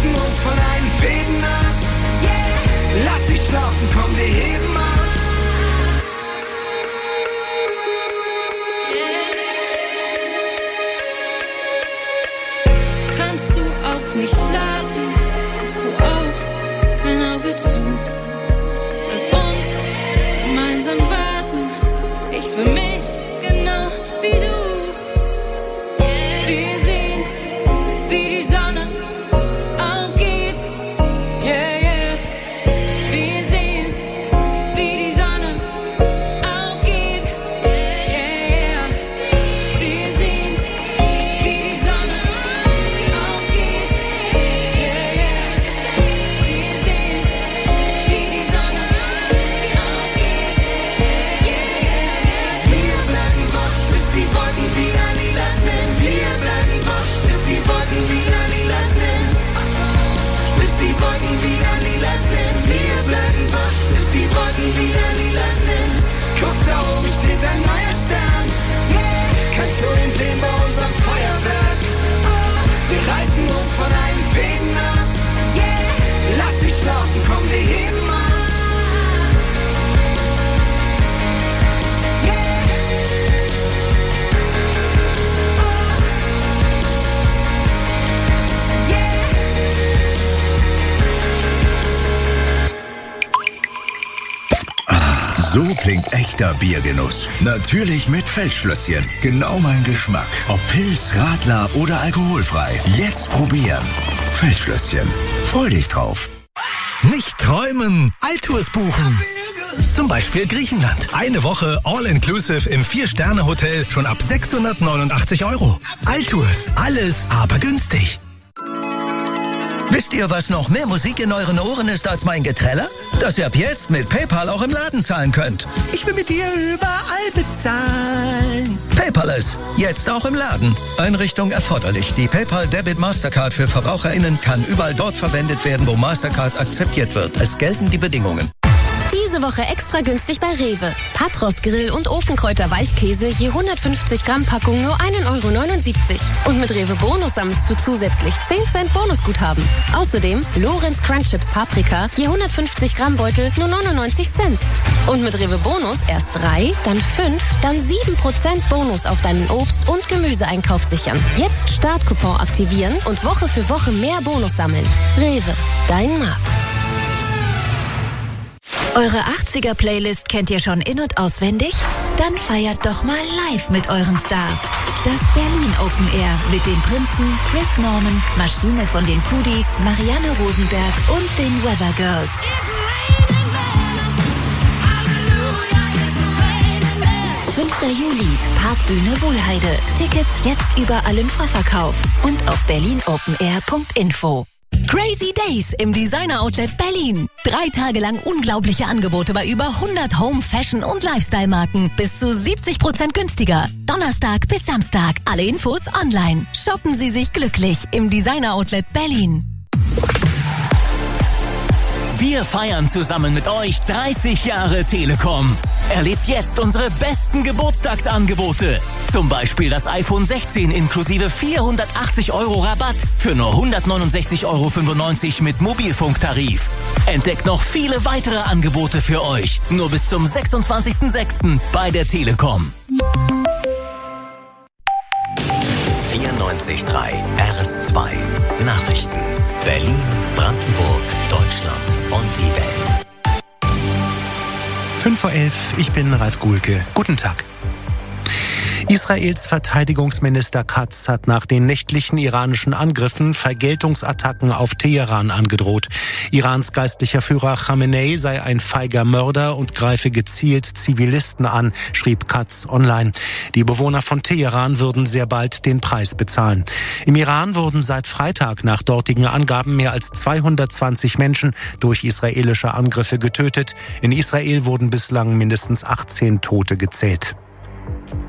reißen uns von allen Fäden ab. Lass sie schlafen, komm, wir heben ab. Kannst du auch nicht schlafen? Hast du auch kein Auge zu? Lass uns gemeinsam warten. Ich für mich genau wie du. Wir sehen, wie die Sonne aufgeht. Yeah, yeah. Wir sehen, wie die Sonne aufgeht. Yeah, yeah. Wir sehen, wie die Sonne aufgeht. Yeah, yeah. Wir sehen, wie die Sonne aufgeht. Yeah, yeah. Wir bleiben wach, bis die Wolken wieder lila sind. Wir bleiben wach, bis die Wolken wieder lila sind. Bis die Wolken wieder lila sind. Wir bleiben wach, bis die Wolken wieder lila sind. Guck, da oben steht ein neuer Stern. Kannst du ihn sehen bei unserem Feuerwerk? Wir reißen uns von allen Fäden ab. Lass sie schlafen, komm, wir heben ab. So klingt echter Biergenuss. Natürlich mit Feldschlösschen. Genau mein Geschmack. Ob Pilz, Radler oder alkoholfrei. Jetzt probieren. Feldschlösschen. Freu dich drauf. Nicht träumen, Altours buchen. Zum Beispiel Griechenland. Eine Woche All-Inclusive im Vier-Sterne-Hotel schon ab sechshundertneunundachtzig Euro. Altours. Alles, aber günstig. Wisst ihr, was noch mehr Musik in euren Ohren ist als mein Geträller? Dass ihr ab jetzt mit PayPal auch im Laden zahlen könnt. Ich will mit dir überall bezahlen. Paperless, jetzt auch im Laden. Einrichtung erforderlich. Die PayPal Debit Mastercard für VerbraucherInnen kann überall dort verwendet werden, wo Mastercard akzeptiert wird. Es gelten die Bedingungen. Diese Woche extra günstig bei Rewe. Patros Grill- und Ofenkräuter Weichkäse je hundertfünfzig Gramm Packung nur ein Euro neunundsiebzig. Und mit Rewe Bonus sammelst du zusätzlich zehn Cent Bonusguthaben. Außerdem Lorenz Crunch Chips Paprika je hundertfünfzig Gramm Beutel nur neunundneunzig Cent. Und mit Rewe Bonus erst drei, dann fünf, dann sieben Prozent Bonus auf deinen Obst- und Gemüseeinkauf sichern. Jetzt Startcoupon aktivieren und Woche für Woche mehr Bonus sammeln. Rewe, dein Markt. Eure achtziger-Playlist kennt ihr schon in- und auswendig? Dann feiert doch mal live mit euren Stars. Das Berlin Open Air mit den Prinzen, Chris Norman, Maschine von den Pudis, Marianne Rosenberg und den Weather Girls. fünfter Juli, Parkbühne Wohlheide. Tickets jetzt überall im Vorverkauf und auf berlin open air punkt info. Crazy Days im Designer Outlet Berlin. Drei Tage lang unglaubliche Angebote bei über hundert Home, Fashion und Lifestyle-Marken. Bis zu siebzig Prozent günstiger. Donnerstag bis Samstag. Alle Infos online. Shoppen Sie sich glücklich im Designer Outlet Berlin. Wir feiern zusammen mit euch dreißig Jahre Telekom. Erlebt jetzt unsere besten Geburtstagsangebote. Zum Beispiel das iPhone sechzehn inklusive vierhundertachtzig Euro Rabatt für nur hundertneunundsechzig Euro fünfundneunzig mit Mobilfunktarif. Entdeckt noch viele weitere Angebote für euch. Nur bis zum sechsundzwanzigsten sechsten bei der Telekom. vierundneunzig Komma drei R S zwei Nachrichten. Berlin, Brandenburg, Deutschland und die Welt. fünf vor elf, ich bin Ralf Guhlke. Guten Tag. Israels Verteidigungsminister Katz hat nach den nächtlichen iranischen Angriffen Vergeltungsattacken auf Teheran angedroht. Irans geistlicher Führer Khamenei sei ein feiger Mörder und greife gezielt Zivilisten an, schrieb Katz online. Die Bewohner von Teheran würden sehr bald den Preis bezahlen. Im Iran wurden seit Freitag nach dortigen Angaben mehr als zweihundertzwanzig Menschen durch israelische Angriffe getötet. In Israel wurden bislang mindestens achtzehn Tote gezählt.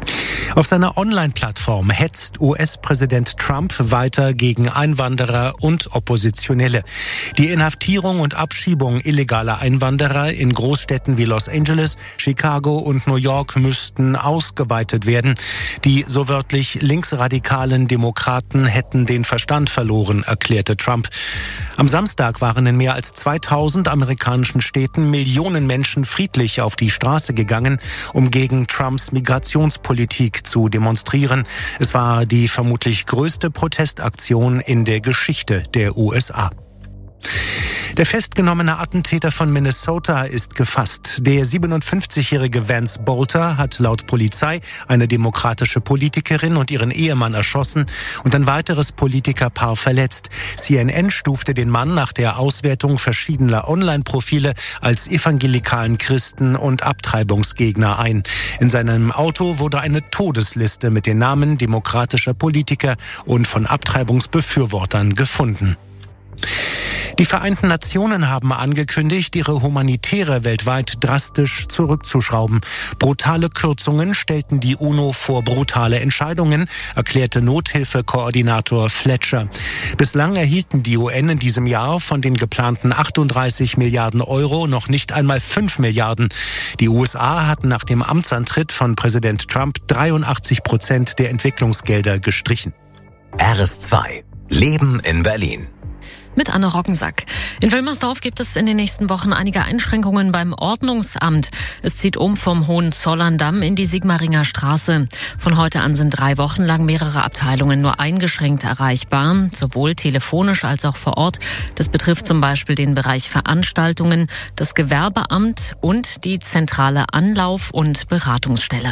Auf seiner Online-Plattform hetzt U S-Präsident Trump weiter gegen Einwanderer und Oppositionelle. Die Inhaftierung und Abschiebung illegaler Einwanderer in Großstädten wie Los Angeles, Chicago und New York müssten ausgeweitet werden. Die so wörtlich linksradikalen Demokraten hätten den Verstand verloren, erklärte Trump. Am Samstag waren in mehr als zweitausend amerikanischen Städten Millionen Menschen friedlich auf die Straße gegangen, um gegen Trumps Migrationspolitik zu demonstrieren. Es war die vermutlich größte Protestaktion in der Geschichte der U S A. Der festgenommene Attentäter von Minnesota ist gefasst. Der siebenundfünfzigjährige Vance Bolter hat laut Polizei eine demokratische Politikerin und ihren Ehemann erschossen und ein weiteres Politikerpaar verletzt. C N N stufte den Mann nach der Auswertung verschiedener Online-Profile als evangelikalen Christen und Abtreibungsgegner ein. In seinem Auto wurde eine Todesliste mit den Namen demokratischer Politiker und von Abtreibungsbefürwortern gefunden. Die Vereinten Nationen haben angekündigt, ihre Humanitäre weltweit drastisch zurückzuschrauben. Brutale Kürzungen stellten die UNO vor brutale Entscheidungen, erklärte Nothilfekoordinator Fletcher. Bislang erhielten die U N in diesem Jahr von den geplanten achtunddreißig Milliarden Euro noch nicht einmal fünf Milliarden. Die U S A hatten nach dem Amtsantritt von Präsident Trump dreiundachtzig Prozent der Entwicklungsgelder gestrichen. R S zwei. Leben in Berlin. Mit Anne Rockensack. In Wilmersdorf gibt es in den nächsten Wochen einige Einschränkungen beim Ordnungsamt. Es zieht um vom Hohenzollerndamm in die Sigmaringer Straße. Von heute an sind drei Wochen lang mehrere Abteilungen nur eingeschränkt erreichbar, sowohl telefonisch als auch vor Ort. Das betrifft zum Beispiel den Bereich Veranstaltungen, das Gewerbeamt und die zentrale Anlauf- und Beratungsstelle.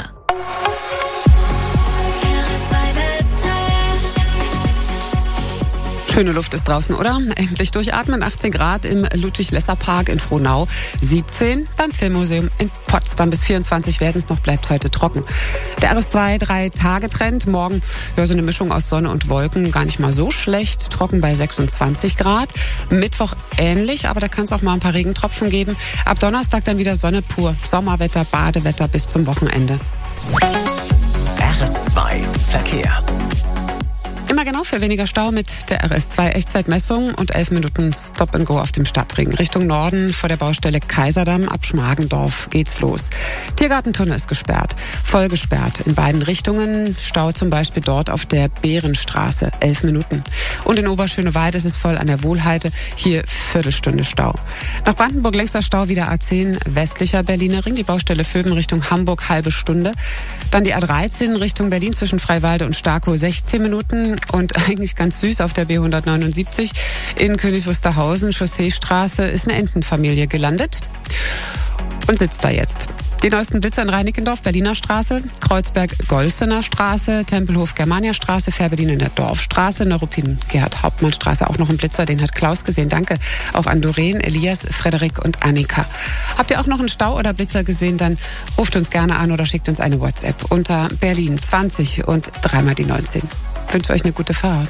Schöne Luft ist draußen, oder? Endlich durchatmen. achtzehn Grad im Ludwig-Lesser-Park in Frohnau. siebzehn beim Filmmuseum in Potsdam. Bis vierundzwanzig werden es noch, bleibt heute trocken. Der R S zwei drei-Tage-Trend. Morgen ja, so eine Mischung aus Sonne und Wolken. Gar nicht mal so schlecht. Trocken bei sechsundzwanzig Grad. Mittwoch ähnlich, aber da kann es auch mal ein paar Regentropfen geben. Ab Donnerstag dann wieder Sonne pur. Sommerwetter, Badewetter bis zum Wochenende. R S zwei Verkehr. Immer genau für weniger Stau mit der R S zwei Echtzeitmessung und elf Minuten Stop and Go auf dem Stadtring. Richtung Norden vor der Baustelle Kaiserdamm ab Schmargendorf geht's los. Tiergartentunnel ist gesperrt, voll gesperrt in beiden Richtungen. Stau zum Beispiel dort auf der Bärenstraße, elf Minuten. Und in Oberschöneweide ist es voll an der Wohlheide, hier Viertelstunde Stau. Nach Brandenburg längster Stau wieder A zehn westlicher Berliner Ring, die Baustelle Vöben Richtung Hamburg halbe Stunde. Dann die A dreizehn Richtung Berlin zwischen Freiwalde und Starkow sechzehn Minuten. Und eigentlich ganz süß auf der B hundertneunundsiebzig in Königs Wusterhausen, Chausseestraße, ist eine Entenfamilie gelandet und sitzt da jetzt. Die neuesten Blitzer in Reinickendorf, Berliner Straße, Kreuzberg-Golsener Straße, Tempelhof-Germania-Straße, Fährberlin in der Dorfstraße, Neuruppin-Gerhard-Hauptmann-Straße, auch noch ein Blitzer, den hat Klaus gesehen. Danke auch an Doreen, Elias, Frederik und Annika. Habt ihr auch noch einen Stau oder Blitzer gesehen, dann ruft uns gerne an oder schickt uns eine WhatsApp unter Berlin zwanzig und dreimal die neunzehn. Ich wünsche euch eine gute Fahrt.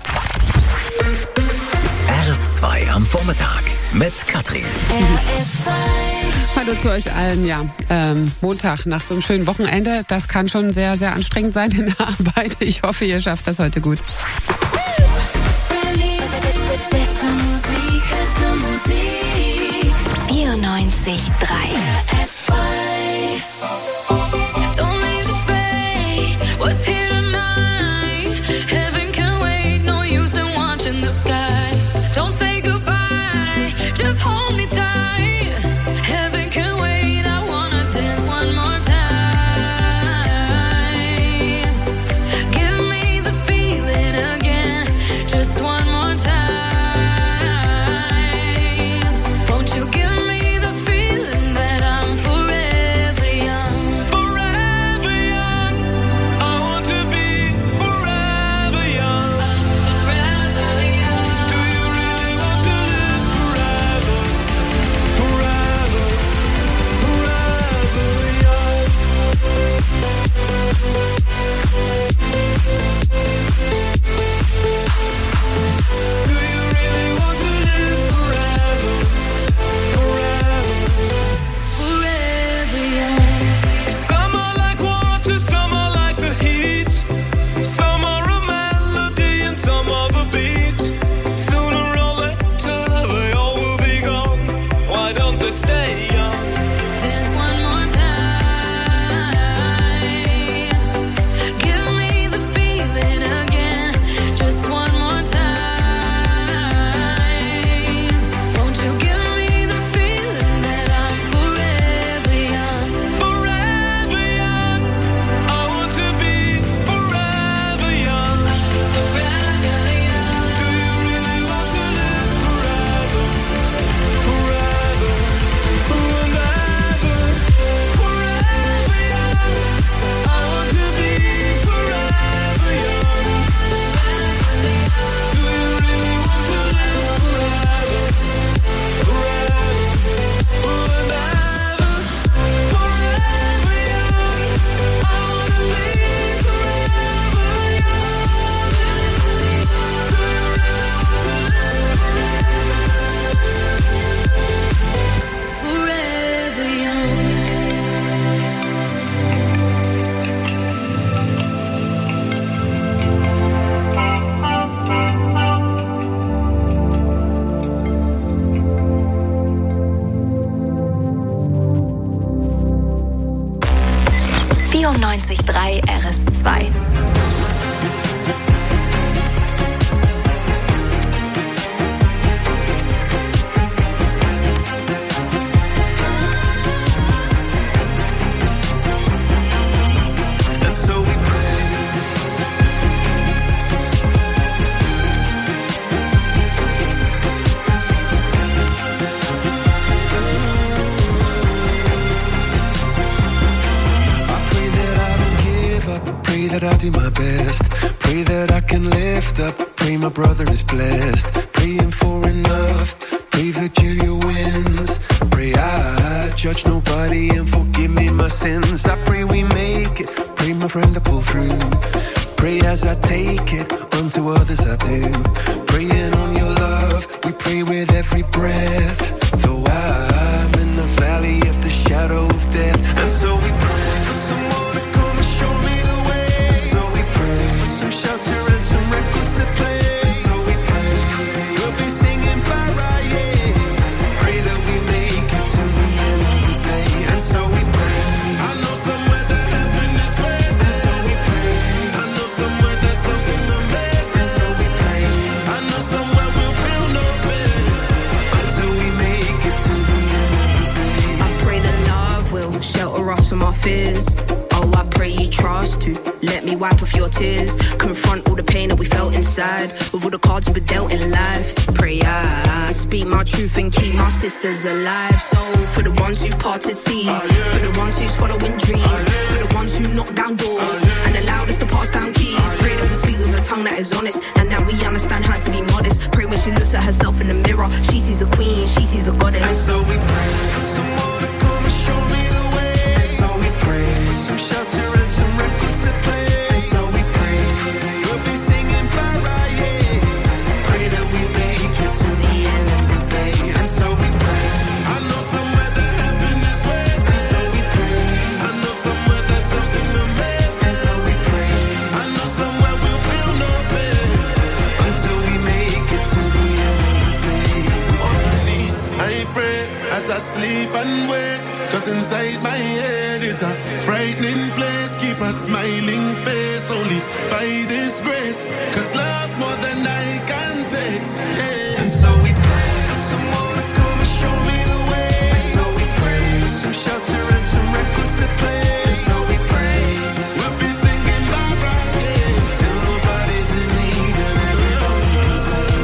R S zwei am Vormittag mit Katrin. Hallo zu euch allen. Ja, ähm, Montag nach so einem schönen Wochenende, das kann schon sehr, sehr anstrengend sein in der Arbeit. Ich hoffe, ihr schafft das heute gut. vierundneunzig Komma drei Won't you give me the feeling that I'm vierundneunzig Komma drei R S zwei. That I'll do my best. Pray that I can lift up. Pray my brother is blessed. Praying for enough. Pray Virgilia wins. Pray I judge nobody and forgive me my sins. I pray we make it. Pray my friend to pull through. Pray as I take it. Unto others I do. Praying on your love. We pray with every breath. Though I'm in the valley of the shadow of death. And so we pray for someone to come and show me the way. Some shelter and some records to play. And so we pray, we'll be singing para, yeah. Pray that we make it to the end of the day. And so we pray, I know somewhere that heaven is waiting. And so we pray, I know somewhere there's something amazing. And so we pray, I know somewhere we'll feel no pain until we make it to the end of the day. I pray that love will shelter us from our fears. Oh, I pray you trust to let me wipe off your tears. Confront all the pain that we felt inside with all the cards we were dealt in life. Pray I speak my truth and keep my sisters alive. So for the ones who parted seas, for the ones who's following dreams, for the ones who knock down doors and allowed us to pass down keys. Pray that we speak with a tongue that is honest and that we understand how to be modest. Pray when she looks at herself in the mirror, she sees a queen, she sees a goddess. And so we pray for someone to come and show me the way. And so we pray for some shelter and some records to play. And so we pray, we'll be singing para, yeah. Pray that we make it to the end of the day. And so we pray, I know somewhere that heaven is waiting. And so we pray, I know somewhere there's something amazing. And so we pray, I know somewhere we'll feel no pain until we make it to the end of the day. On my knees, I pray as I sleep and wake. Cause inside my head is a frightening place. Keep a smiling face only by this grace. Cause love's more than I can take, yeah. And so we pray for someone to come and show me the way. And so we pray for some shelter and some records to play. And so we pray, we'll be singing Barbara, yeah. Till nobody's in need and everybody can sing.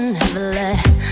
never let